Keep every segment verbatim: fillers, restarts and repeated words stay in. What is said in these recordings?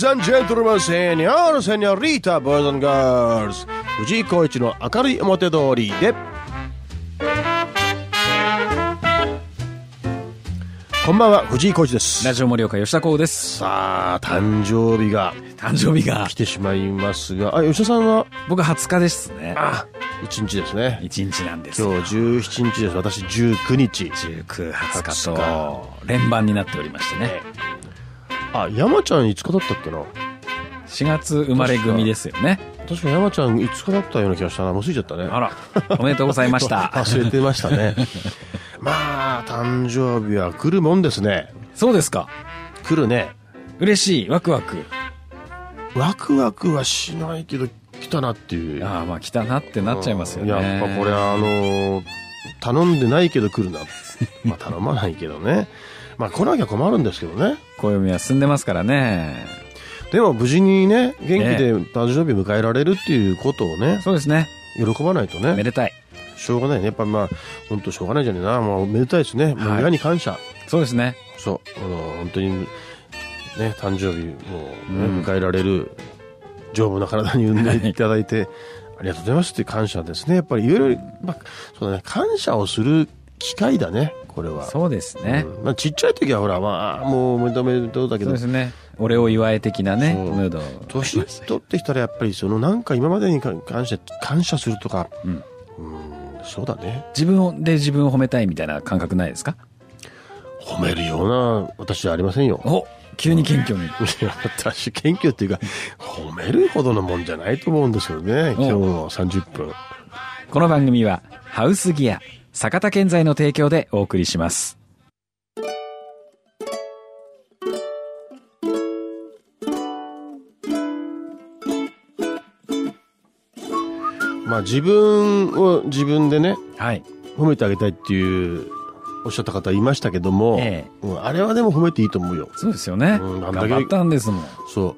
Ladies and gentlemen, Senor, Senorita, Boys and Girls 藤井浩一の明るい表通りでこんばんは、藤井浩一です。 ラジオ盛岡吉田光です。 さあ、誕生日が誕生日が来てしまいますが、あ、吉田さんは僕はつかですね。 あ、いちにちですね。 いちにちなんですよ。 今日じゅうしちにちです。私じゅうくにち。 じゅうく、はつかと連番になっておりましてね。 あ、山ちゃんいつかだったっけな。 しがつ生まれ組ですよね。 確か山ちゃんいつかだったような気がしたな。もう過ぎちゃったね。 あら、おめでとうございました。 忘れてましたね。まあ誕生日は来るもんですね。 そうですか。 来るね。 嬉しい。ワクワクワクワクはしないけど来たなっていう。 ああ、まあ来たなってなっちゃいますよね。 やっぱこれあの頼んでないけど来るな。まあ頼まないけどね。まあ来なきゃ困るんですけどね。 暦は進んでますからね。 でも無事にね、元気で誕生日を迎えられるっていうことをね、 そうですね。 喜ばないとね。 めでたい。 しょうがないね。やっぱまあ本当しょうがないじゃねえな。もうめでたいですね。もう親に感謝。 そうですね。 そう、あの本当にね、誕生日を、ね、うん、迎えられる丈夫な体に産んでいただいて、はい、ありがとうございますっていう感謝ですね。やっぱりいろいろ、まあ、そうだね、感謝をする機会だね、これは。 そうですね。 うん、まあ、ちっちゃい時はほら、まあ、もうおめでとうおめでとうだけど。 そうですね。俺を祝え的なね、ムード。 年取ってきたらやっぱりそのなんか今までに感謝、感謝するとか、うん、うん、そうだね。 自分で自分を褒めたいみたいな感覚ないですか？ 褒めるような私はありませんよ。 お、急に謙虚に。 私謙虚っていうか褒めるほどのもんじゃないと思うんですよね。今日のさんじゅっぷん。 この番組はハウスギア坂田建材の提供でお送りします。 まあ自分を自分でね、 はい、 褒めてあげたいっていうおっしゃった方いましたけども、ええ、うん、あれはでも褒めていいと思うよ。 そうですよね。うん、頑張ったんですもん。 そう。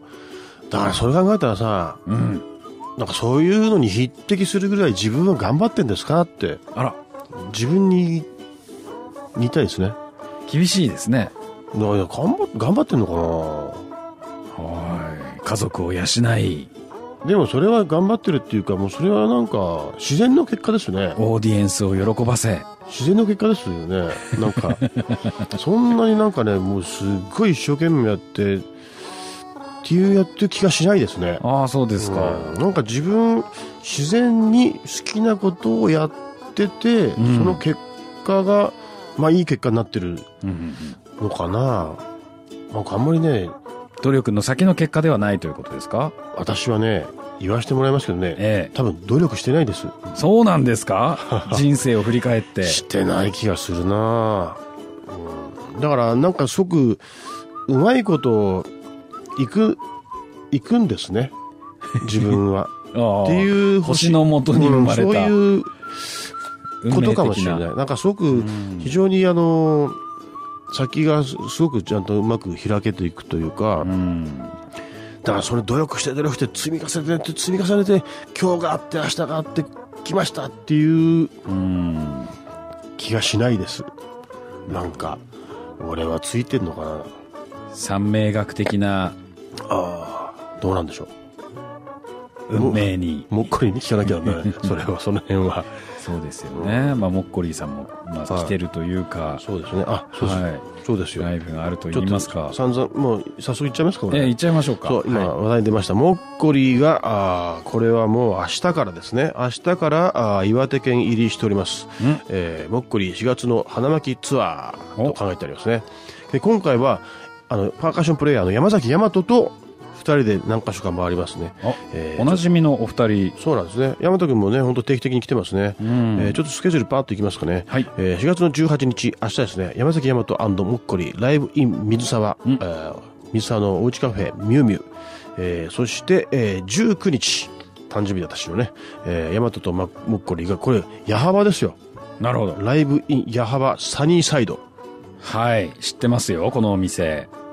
だからそれ考えたらさ、うん、なんかそういうのに匹敵するぐらい自分は頑張ってんですかって。あら。自分に言いたいですね。 厳しいですね。 いやいや、頑張、頑張ってんのかな。 はい。家族を養い。 でもそれは頑張ってるっていうか、もうそれはなんか自然の結果ですね。 オーディエンスを喜ばせ。 自然の結果ですよね。なんかそんなになんかね、もうすっごい一生懸命やってっていうやってる気がしないですね。 ああ、そうですか、 うん、なんか自分自然に好きなことをやってて、うん、その結果がまあいい結果になってるのかな。なんかあんまりね、 努力の先の結果ではないということですか？ 私はね、言わせてもらいますけどね、ええ、多分努力してないです。 そうなんですか？人生を振り返ってしてない気がするな、うん、だからなんかすごくうまいこといくいくんですね、自分はっていう星のもとに生まれた、うん、 そういうことかもしれない。なんかすごく非常にあの先がすごくちゃんとうまく開けていくというか、うん、だからそれ努力して努力して積み重ねて積み重ねて今日があって明日があってきましたっていう気がしないです。なんか俺はついてんのかな。 三名学的な、 ああ、どうなんでしょう。 運命にも, もっこりに聞かなきゃね。それはその辺はそうですよね、まあ、モッコリーさんも、まあ、来てるというか、 はい、そうですね。あ、そうです、はい、そうですよ。 ライブがあると言いますか。 散々もう早速行っちゃいますか。これ、 えー、行っちゃいましょうか。 そう、今、はい、話題に出ましたモッコリーが、あ、これはもう明日からですね。明日からあ岩手県入りしております。えー、モッコリーしがつの花巻ツアーと考えてありますね。で今回はあのパーカッションプレイヤーの山崎大和とふたりで何か所か回りますね。 えー、おなじみのお二人。 そうなんですね。大和君もね、本当定期的に来てますね。うん、えー、ちょっとスケジュールパーッといきますかね。はい、えー、しがつのじゅうはちにち、明日ですね、山崎大和&モッコリライブイン水沢、うん、えー、水沢のおうちカフェミュウミュウ、えー、そして、えー、じゅうくにち誕生日だったしのね、えー、大和とモッコリがこれ矢幅ですよ。 なるほど。 ライブイン矢幅サニーサイド。 はい、知ってますよこのお店。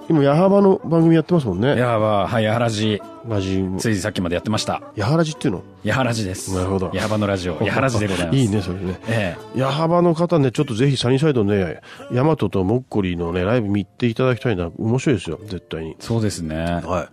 今矢幅の番組やってますもんね。 矢幅、はい、矢原寺ラジついさっきまでやってました。 矢原寺っていうの？ 矢原寺です。 なるほど。 矢幅のラジオ矢原寺でございます。 いいねそれね。 ええ、 矢幅の方ね、ちょっとぜひサニーサイドね、ヤマトとモッコリのねライブ見ていただきたいな。面白いですよ絶対に。 そうですね。 はい。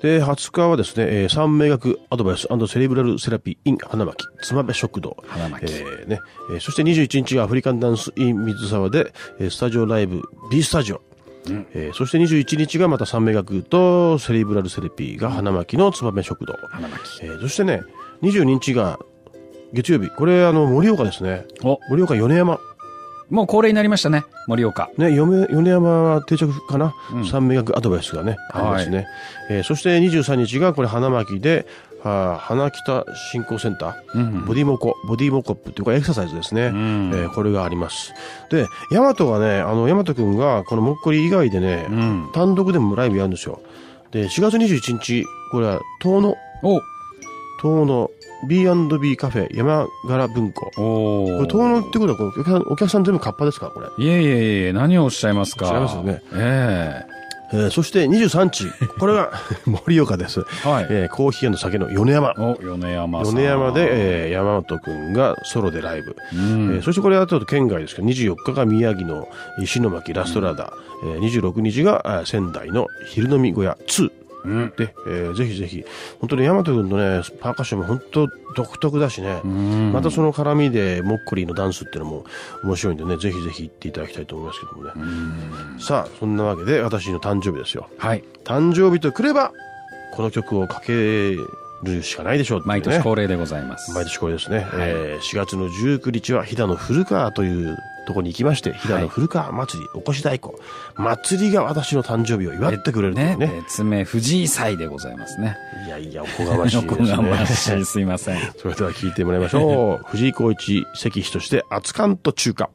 ではつかはですね、えー、三名学アドバイス&セレブラルセラピー in 花巻妻部食堂、 花巻、 えーねえー、そしてにじゅういちにちがアフリカンダンス in 水沢で、えー、スタジオライブ B スタジオ、うんえー、そしてにじゅういちにちがまた三名学とセレブラルセラピーが花巻の燕食堂、 花巻、 えー、そしてねにじゅうににちが月曜日、これあの盛岡ですね。お盛岡米山、 もう恒例になりましたね、盛岡ね。米山は定着かな、うん、三名学アドバイスがねありますね、はいえー、そしてにじゅうさんにちがこれ花巻では花北振興センター、うんうん、ボディモコボディモコップっていうかエクササイズですね、うんえー、これがあります。で大和がね、あの大和くんがこのもっこり以外でね、うん、単独でもライブやるんですよ。でしがつにじゅういちにちこれは遠野遠野 ビーアンドビー カフェ山柄文庫。おこれ遠野ってことはお客さん、お客さん全部カッパですかこれ？ いえいえいえ、何をおっしゃいますか。 おっしゃいますよね。 えーえー、そしてにじゅうさんにちこれが盛岡です、はいえー、コーヒー&酒の米山。 お米山さん、 米山で、えー、山本くんがソロでライブ、うんえー、そしてこれはちょっと県外ですけどにじゅうよっかが宮城の石巻ラストラダ、うんえー、にじゅうろくにちが仙台の昼飲み小屋ツーうん、で、えー、ぜひぜひ本当に大和君のねパーカッションも本当独特だしね、うんまたその絡みでモッコリーのダンスっていうのも面白いんでね、ぜひぜひ行っていただきたいと思いますけどもね。うんさあそんなわけで私の誕生日ですよ。はい誕生日とくればこの曲をかけるしかないでしょう、ね、 毎年恒例でございます。 毎年恒例ですね、はいえー、しがつのじゅうくにちは飛騨の古川というところに行きまして、飛騨の古川祭り、はい、おこし太鼓祭りが私の誕生日を祝ってくれるというね。 別名藤井祭でございますね。 いやいやおこがましいですね。 おこがましいすいません。 それでは聞いてもらいましょう。藤井浩一石碑として熱燗と中華。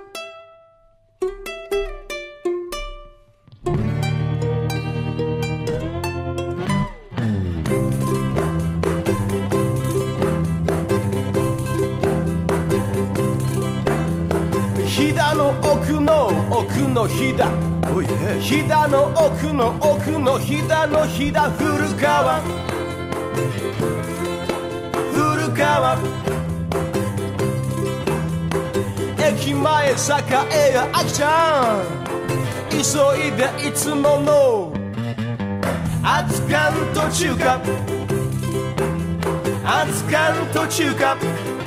飛騨の奥の奥の飛騨、飛騨の奥の奥の飛騨の飛騨古川古川駅前栄やあきちゃん急いでいつもの熱燗と中華熱燗と中華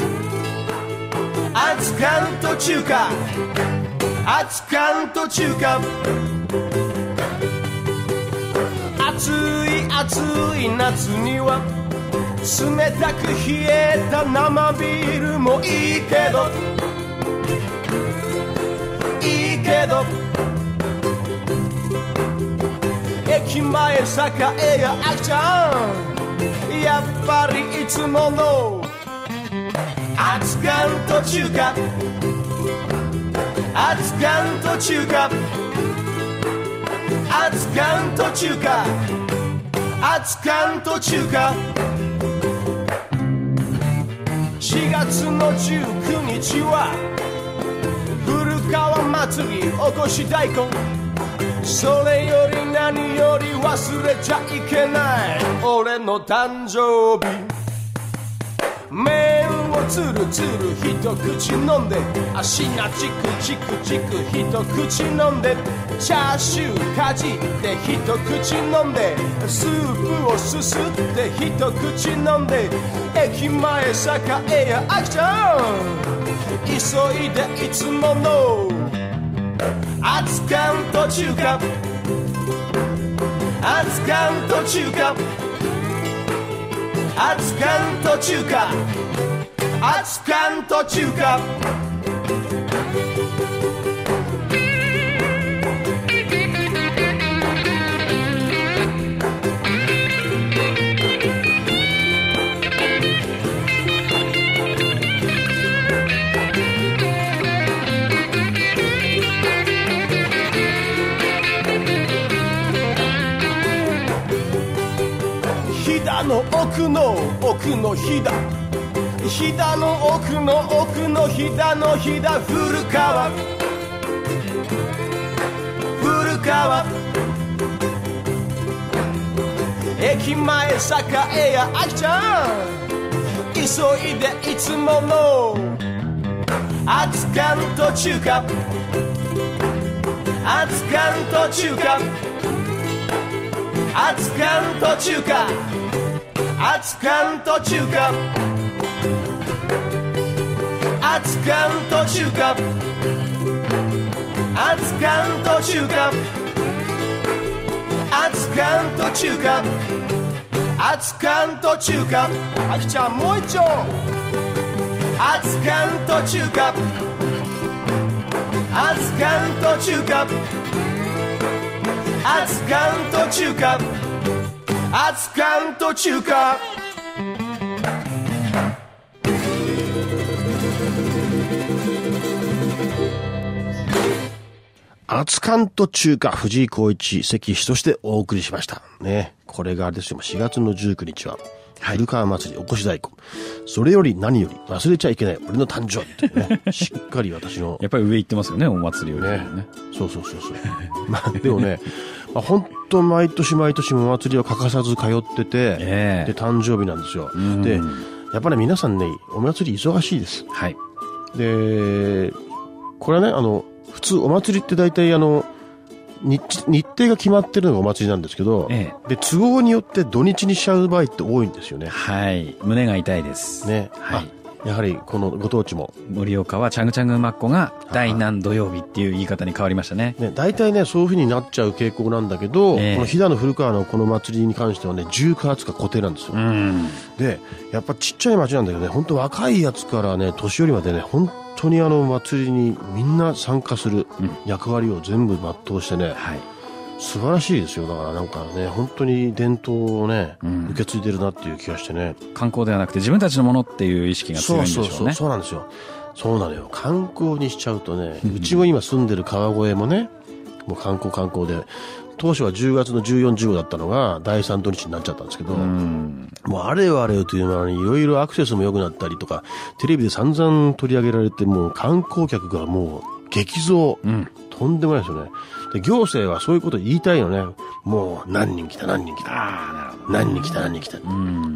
熱燗と中華熱燗と中華暑い暑い夏には冷たく冷えた生ビールもいいけどいいけど駅前栄やあきちゃんやっぱりいつもの熱燗と中華熱燗と中華熱燗と中華熱燗と中華しがつのじゅうくにちは古川祭りおこし大根それより何より忘れちゃいけない俺の誕生日麺をつるつる一口飲んで足がチクチクチク一口飲んでチャーシューかじって一口飲んでスープをすすって一口飲んで駅前栄やあきちゃん急いでいつもの熱燗と中華熱燗と中華熱燗と中華熱燗と中華飛騨の奥の奥の飛騨飛騨の奥の奥の飛騨の飛騨古川古川駅前栄やあきちゃん急いでいつもの熱燗と中華熱燗と中華熱燗と中華熱燗と中華熱燗と中華熱燗と中華熱燗と中華熱燗と中華あきちゃんもう一丁熱燗と中華熱燗と中華熱燗と中華熱燗と中華熱燗と中華、藤井光一、関氏としてお送りしましたね。これがあれですよ、しがつのじゅうくにちは古川祭りおこし太鼓、それより何より忘れちゃいけない俺の誕生日ってねしっかり私のやっぱり上行ってますよね、お祭りよりね。 ね、そうそうそうそうまあでもね、まあ、本当毎年毎年お祭りは欠かさず通ってて、えー、で誕生日なんですよ。でやっぱり、ね、皆さんねお祭り忙しいです。はい。でこれはね、あの普通お祭りって大体あの 日, 日程が決まってるのがお祭りなんですけど、ええ、で都合によって土日にしちゃう場合って多いんですよね。 はい、胸が痛いですね。 はい。やはりこのご当地も盛岡はチャグチャグマッコが第何土曜日っていう言い方に変わりましたね。 ね、大体ねそういう風になっちゃう傾向なんだけど、ええ、この飛騨の古川のこの祭りに関してはねじゅうくがつが固定なんですよ。うん、でやっぱちっちゃい町なんだけどね、本当若いやつからね年寄りまでね本当にあの祭りにみんな参加する役割を全部全うしてね、うん、はい、素晴らしいですよ。だからなんかね本当に伝統をね、うん、受け継いでるなっていう気がしてね。 観光ではなくて自分たちのものっていう意識が強いんでしょうね。 そうそうそう、そうなんですよ。そうなのよ。観光にしちゃうとね、うちも今住んでる川越もねもう観光観光で当初はじゅうがつのじゅうよっか、じゅうごだったのがだいさん土日になっちゃったんですけど、うん、もうあれよあれよという間にいろいろアクセスも良くなったりとかテレビで散々取り上げられて、もう観光客がもう激増、うん、とんでもないですよね。で行政はそういうこと言いたいよね。もう何人来た何人来た、あ、なるほど、何人来た何人来た、うん、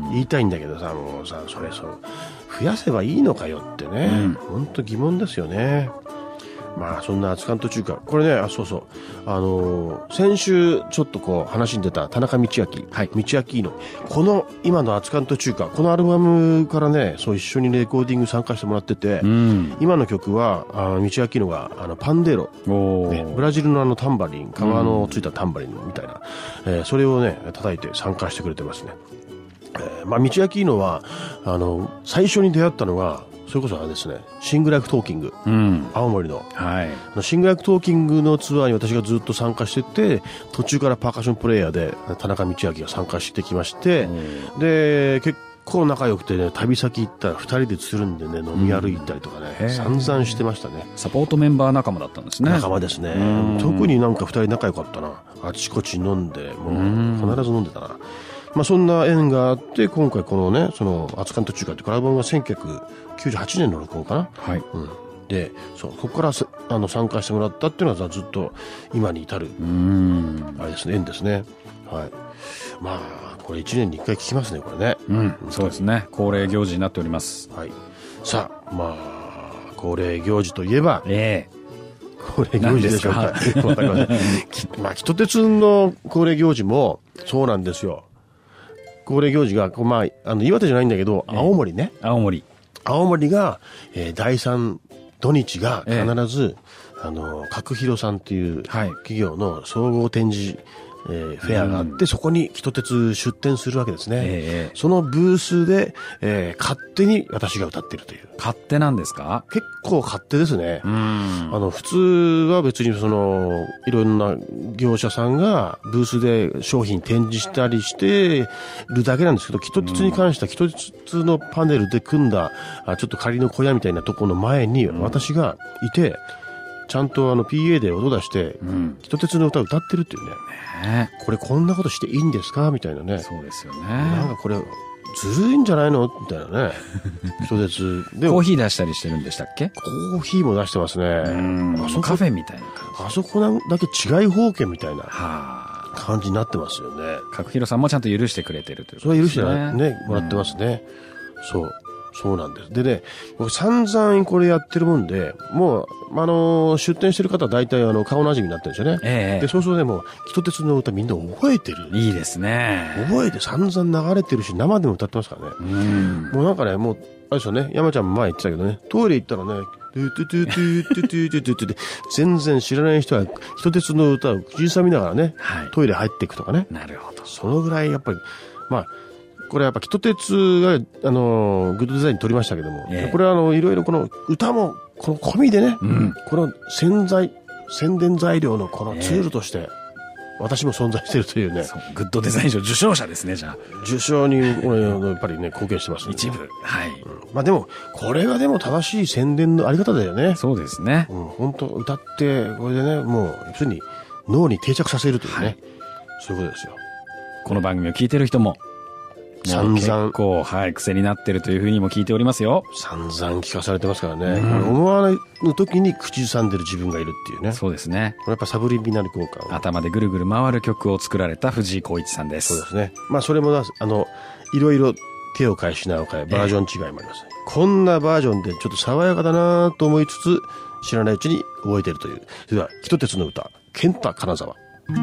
言いたいんだけどさ、もうさそれそう増やせばいいのかよってね、うん、本当疑問ですよね。まあそんな熱燗と中華、これね、あ、そうそう、あのー、先週ちょっとこう話に出た田中道明、はい、道明のこの今の熱燗と中華、このアルバムからねそう一緒にレコーディング参加してもらってて、うん、今の曲はあ道明のがあのパンデーロ、ね、ブラジルのあのタンバリン、皮のついたタンバリンみたいな、うん、えー、それをね叩いて参加してくれてますね。えー、まあ道明のはあの最初に出会ったのがそれこそあれですね、シングライフトーキング、うん、青森の、はい、あのシングライフトーキングのツアーに私がずっと参加してて、途中からパーカッションプレイヤーで田中道明が参加してきまして、うん、で結構仲良くてね、旅先行ったらふたりでつるんでね飲み歩いたりとかね、うん、散々してましたね。 サポートメンバー仲間だったんですね。 仲間ですね。特になんかふたり仲良かったな。あちこち飲んでもう必ず飲んでたな。まあそんな縁があって今回このねその熱燗と中華ってアルバムがせんきゅうひゃくきゅうじゅうはちねんの録音かな。はい。うん。で、そうここからあの参加してもらったっていうのはずっと今に至るうんあれですね、縁ですね。はい。まあこれいちねんにいっかい聞きますねこれね。 うん。そうですね。恒例行事になっております。 はい。さあまあ恒例行事といえば。ええ恒例行事でしょうか。わかりません。まあ北鉄の恒例行事もそうなんですよ。恒例行事が、まあ、あの岩手じゃないんだけど、青森ね。 青森。 青森が、えー、だいさん土日が必ず、えー、あの、角広さんっていう企業の総合展示、えー、フェアがあって、うん、そこに北鉄出展するわけですね。えー、そのブースで、えー、勝手に私が歌ってるという。 勝手なんですか？ 結構勝手ですね。うん、あの、普通は別にその、いろんな業者さんがブースで商品展示したりしてるだけなんですけど、北鉄に関しては北鉄のパネルで組んだ、あちょっと仮の小屋みたいなところの前に私がいて、ちゃんとあの ピーエー で音出して、うん、北鉄の歌を歌ってるっていうね。ね、これこんなことしていいんですかみたいなね。 そうですよね。 なんかこれずるいんじゃないのみたいなね。北鉄でコーヒー出したりしてるんでしたっけ？ コーヒーも出してますね。 あそこカフェみたいな感じ。 あそこなんだけ違い方権みたいな。は感じになってますよね。 角広さんもちゃんと許してくれてるというこそれは許してとですね。 ね、もらってますね。うん、そう。そうなんです。でね、僕散々これやってるもんで、もう、あのー、出店してる方は大体あの、顔なじみになってるんですよね。 ええ。 で、そうするとね、もう、キトテツの歌みんな覚えてる。 いいですね。 覚えて散々流れてるし、生でも歌ってますからね。 うん。 もうなんかね、もう、あれですよね、山ちゃんも前言ってたけどね、トイレ行ったらね、トゥトゥトゥトゥトゥトゥトゥトゥトゥ全然知らない人は、キトテツの歌を口ずさみながらね、 はい、 トイレ入っていくとかね。 なるほど。 そのぐらいやっぱり、まあ、これやっぱキトテツが、あの、グッドデザインに取りましたけども、ええ、これはあの、いろいろこの歌も、この込みでね、うん、この宣材、宣伝材料のこのツールとして、ええ、私も存在しているというね。 そう、グッドデザイン賞受賞者ですね、じゃあ。 受賞に、やっぱりね、貢献してます、ね。 一部。はい。うん、 まあでも、これがでも正しい宣伝のあり方だよね。 そうですね。 うん、本当歌って、これでね、もう、要するに、脳に定着させるというね。はい、そういうことですよ。 この番組を聞いてる人も、 散々。 結構、はい、癖になってるというふうにも聞いておりますよ。 散々聞かされてますからね。うん、思わない時に口ずさんでる自分がいるっていうね。 そうですね。 これやっぱサブリミナル効果を。 頭でぐるぐる回る曲を作られた藤井浩一さんです。 そうですね。まあそれも、あの、いろいろ手を変え品を変え、バージョン違いもありますね。えー、こんなバージョンでちょっと爽やかだなと思いつつ、知らないうちに覚えてるという。それでは、キトテツの歌、ケンタ金沢。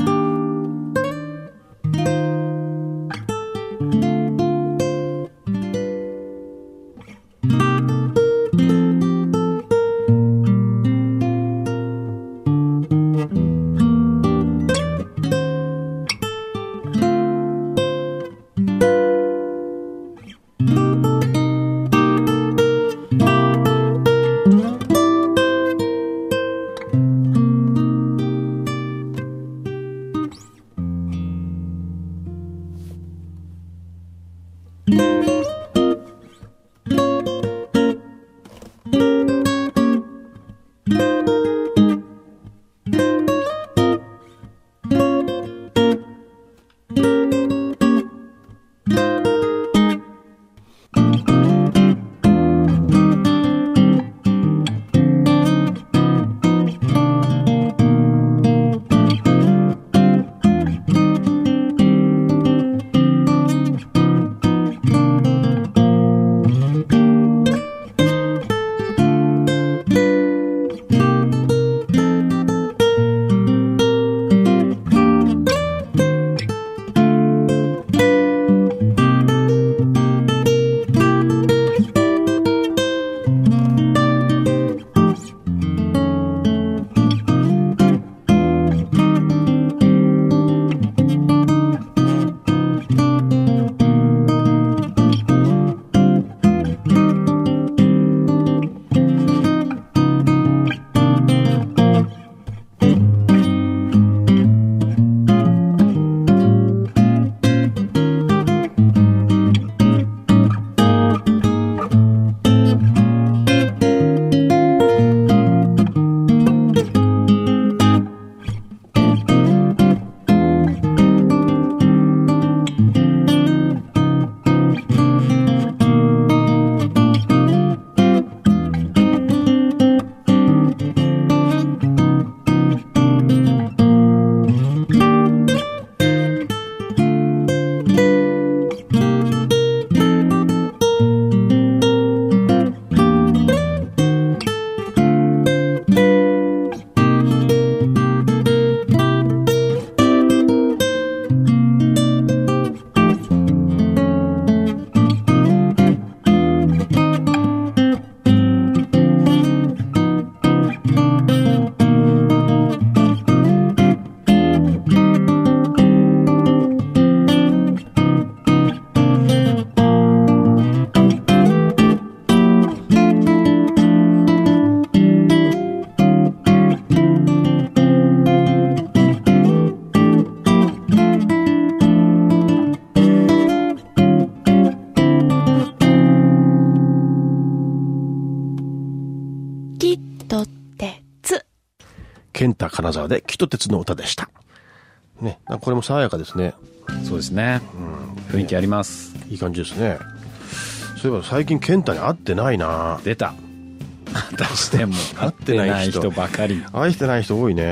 ケンタ金沢でキトテツの歌でした。ね、これも爽やかですね。 そうですね。うん、雰囲気あります。 いい感じですね。そういえば最近ケンタに会ってないな。 出た。出しても会ってない人ばかり。 愛してない人多いね。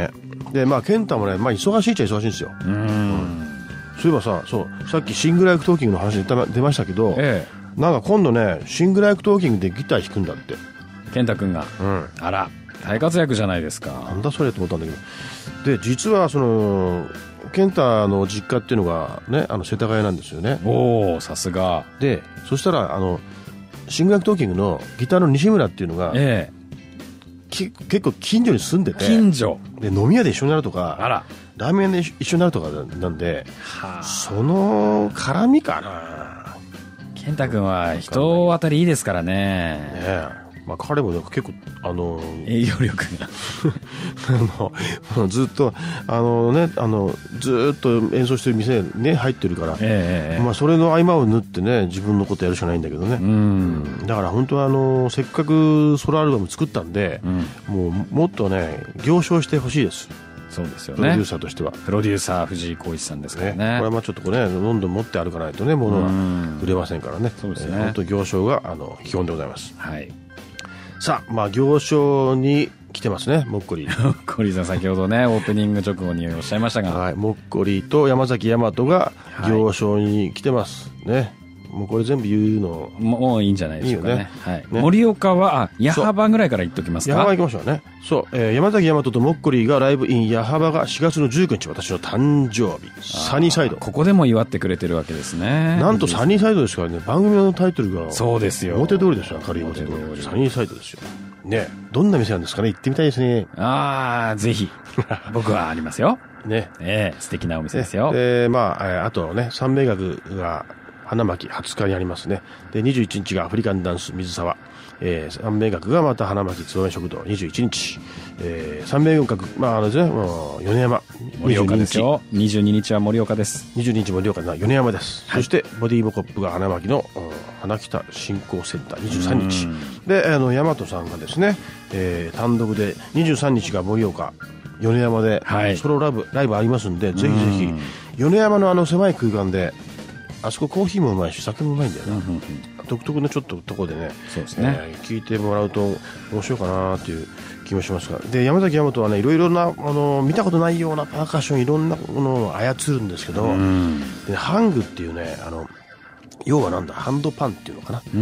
でまあ健太もね、まあ、忙しいっちゃ忙しいんですよ。うん、うん、そういえばさ、そうさっきシングルライクトーキングの話で出ましたけど、ええ、なんか今度ねシングルライクトーキングでギター弾くんだって健太くんが、うん、あら大活躍じゃないですか。 なんだそれと思ったんだけど、で実はその健太の実家っていうのがね、あの世田谷なんですよね。 おお、さすが。 でそしたらあのシングルライクトーキングのギターの西村っていうのが、ええ、き結構近所に住んでて、 近所で飲み屋で一緒になるとか、 あらラーメンで一緒になるとかなんで、はあ、その絡みかな。 健太君は人当たりいいですからね。ねえ、まあ、彼も結構あの営業力があのずっとあの、ね、あのずっと演奏してる店に、ね、入ってるから、えーまあ、それの合間を縫ってね自分のことやるしかないんだけどね。うん、だから本当はあのせっかくソロアルバム作ったんで、うん、もうもっとね行商してほしいです。 そうですよね、 プロデューサーとしては。 プロデューサー藤井浩一さんですから ね, ねこれはまあちょっとこれ、ね、どんどん持って歩かないとね物は売れませんからね。そうですね、えー、本当行商があの基本でございます。はい。さあ、まあ行商に来てますね、もっこりもっこりさん先ほどねオープニング直後におっしゃいましたが、 はい、もっこりと山崎大和が行商に来てますね。もうこれ全部言うのもういいんじゃないでしょうか ね, いいよね、はい、ね。盛岡は矢幅ぐらいから言っておきますか。 矢幅行きましょうね。そう、えー、山崎大和ともっこりがライブイン矢幅がしがつのじゅうくにち、私の誕生日、サニーサイド。 ここでも祝ってくれてるわけですね。 なんとサニーサイドですからね、番組のタイトルがそうですよ、 表通りですよ。明るい表通り、サニーサイドですよね。どんな店なんですかね、行ってみたいですね。 ああ、ぜひ僕はありますよね、えー、素敵なお店ですよ。 で、まあ、あとね三名学が花巻はつかにありますね。でにじゅういちにちがアフリカンダンス水沢、えー、三名学がまた花巻つばめ食堂にじゅういちにち、えー、三名学、まああれですね、もう米山盛岡ですよ。にじゅうににちは盛岡です。 にじゅうににち盛岡の米山です、はい。そしてボディーボコップが花巻の花北振興センターにじゅうさんにちで、あの大和さんがですね、えー、単独でにじゅうさんにちが盛岡米山で、はい、ソロライブライブありますんで、ぜひぜひ米山のあの狭い空間で、あそこコーヒーもうまいし酒もうまいんだよな、うんうんうん、独特のちょっととこでね、そうですね、えー、聞いてもらうと面白いかなっていう気もしますが、で山崎大和はねいろいろなあの見たことないようなパーカッションいろんなものを操るんですけど、うん、でハングっていうね、あの要はなんだハンドパンっていうのかな、うん、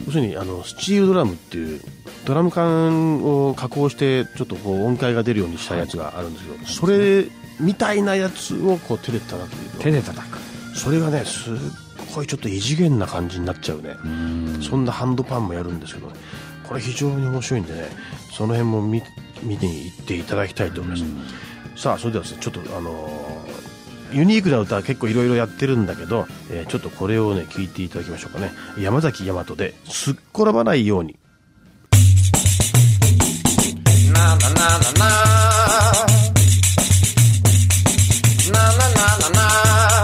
要するにあのスチールドラムっていうドラム缶を加工してちょっとこう音階が出るようにしたやつがあるんですけど、はい、それみたいなやつをこう手で叩く。 手で叩く。 それがねすっごいちょっと異次元な感じになっちゃうね。うん、そんなハンドパンもやるんですけど、ね、これ非常に面白いんでね、その辺も 見, 見に行っていただきたいと思います。うん、さあそれではですね、ちょっとあのー、ユニークな歌は結構いろいろやってるんだけど、えー、ちょっとこれをね聞いていただきましょうかね。山崎大和ですっ転ばないように。なななななななななな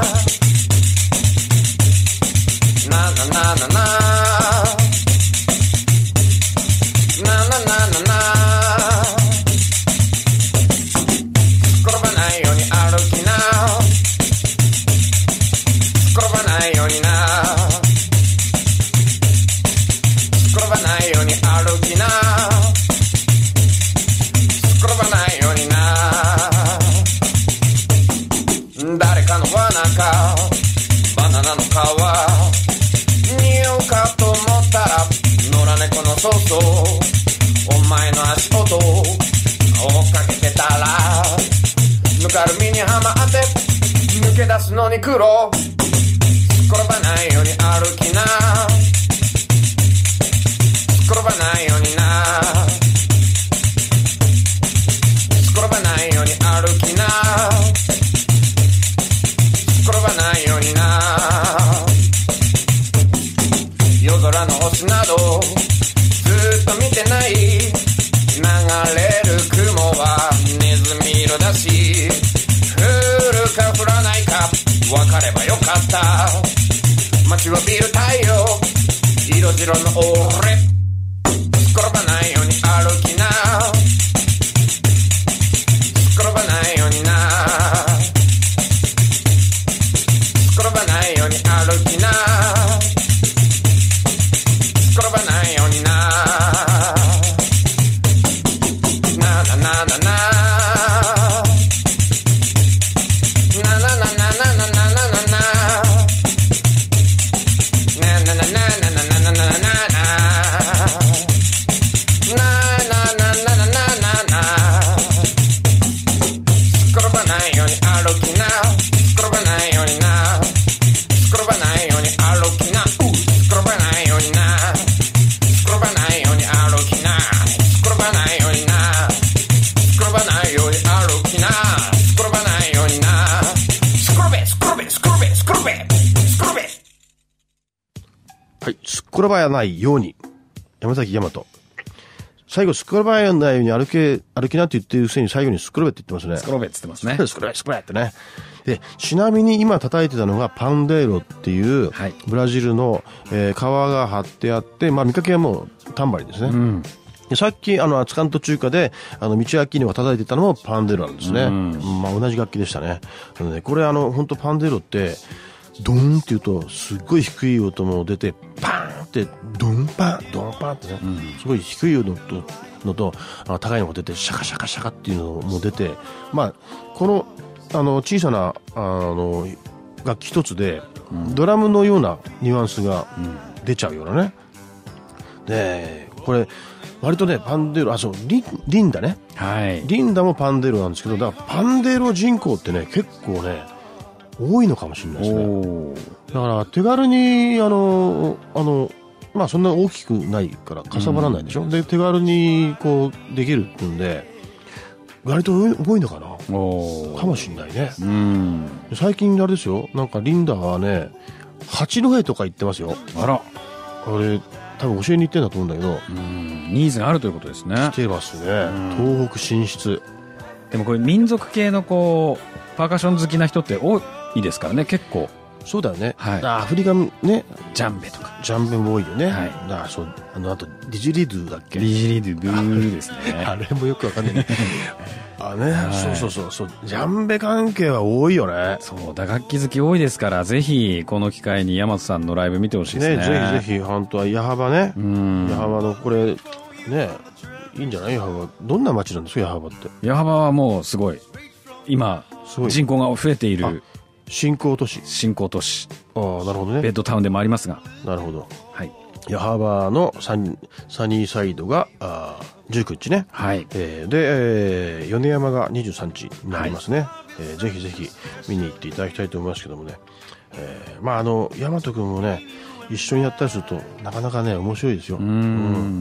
そうそうお前の足音を追っかけてたらぬかるみにはまって抜け出すのに苦労。転ばないように歩きな、転ばないようにな、転ばないように歩きな、転ばないようにな。夜空の星などずっと見てない、流れる雲はネズミ色だし、降るか降らないか分かればよかった。待ちわびる太陽色白の俺、転ばないように歩きな、転ばないようにな、転ばないように歩きな、転ばないようにな、ななななな転ばないように、山崎大和。最後、すっ転ばないように歩け、歩きなって言ってるくせに最後にすっ転べって言ってますね。 スクロベって言ってますね。 すっ転べ、すっ転べってね。で、ちなみに今叩いてたのがパンデーロっていう、はい、ブラジルの、えー、皮が張ってあって、まあ見かけはもうタンバリンですね。うん、でさっき、あの、熱燗と中華で、あの、道明には叩いてたのもパンデーロなんですね。うん、まあ同じ楽器でしたね。なので、これあの、本当パンデーロって、ドーンって言うと、すっごい低い音も出て、パーンって、ドンパン、ドンパンってね、うん、すごい低い音と、のと、あの高いのが出て、シャカシャカシャカっていうのも出て、まあ、この、あの、小さな、あの、楽器一つで、うん、ドラムのようなニュアンスが出ちゃうようなね。で、これ、割とね、パンデーロ、あ、そう、リン、リンダね。はい。リンダもパンデーロなんですけど、だからパンデーロ人口ってね、結構ね、多いのかもしれないですね。だから手軽にあのあのまあそんな大きくないからかさばらないでしょ。うん、で手軽にこうできるっていうんで割と多いのかな。かもしれないね。うん。最近あれですよ。なんかリンダはね八戸とか行ってますよ。あら。あれ多分教えに行ってんだと思うんだけど。 うん。ニーズがあるということですね。 来てますね。東北進出。 でもこれ民族系のこうパーカッション好きな人って多い。いいですからね、結構。 そうだよね。はい、アフリカね、 ジャンベとか。 ジャンベも多いよね。はい。だそう、あの、あと、ディジリドゥだっけ？ ディジリドゥ、ブールですね。 あれもよくわかんないね。あね、はい、そうそうそうそう、ジャンベ関係は多いよね。 そう、打楽器好き多いですから、ぜひ、この機会に大和さんのライブ見てほしいですね。ね、 ぜひぜひ、本当は矢幅ね。うん。矢幅の、これ、ね、いいんじゃない？矢幅。どんな街なんですか、矢幅って。 矢幅はもう、すごい。今、人口が増えている。 新興都市。 新興都市。 ああ、なるほどね。 ベッドタウンでもありますが。 なるほど。はい。矢幅のサニサニーサイドがあじゅうくにちね。はい。えー、で、えー、米山がにじゅうさんにちになりますね。はい、えー、ぜひぜひ見に行っていただきたいと思いますけどもね。えー、まああの大和くんもね一緒にやったりするとなかなかね面白いですよ。うん。うん、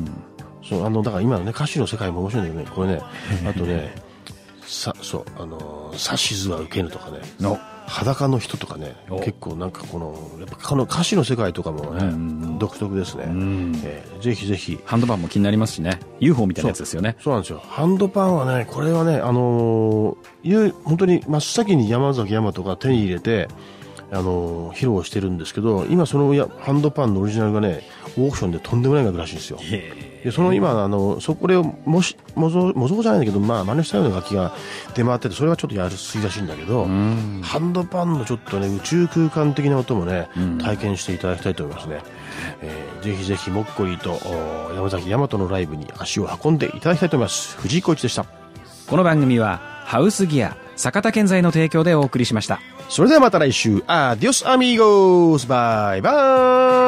そうあのだから今のね歌詞の世界も面白いんだけどねこれねあとねさそうあの指図は受けぬとかね。の裸の人とかね結構なんかこのやっぱこの歌詞の世界とかもね、うん、独特ですね、うんえー、ぜひぜひハンドパンも気になりますしね ユーフォー みたいなやつですよね。 そう、そうなんですよ。ハンドパンはねこれはねあのー、本当に真っ先に山崎大和が手に入れてあのー、披露してるんですけど今そのやハンドパンのオリジナルがねオークションでとんでもない額らしいんですよ。でその今あのそこれをもし模造模造じゃないんだけどまあ真似したような楽器が出回っててそれはちょっとやりすぎらしいんだけどハンドパンのちょっとね宇宙空間的な音もね体験していただきたいと思いますね。えー、ぜひぜひもっこりと山崎大和のライブに足を運んでいただきたいと思います。藤井浩一でした。 この番組はハウスギア坂田建材の提供でお送りしました。 それではまた来週。アディオスアミーゴス。バイバーイ。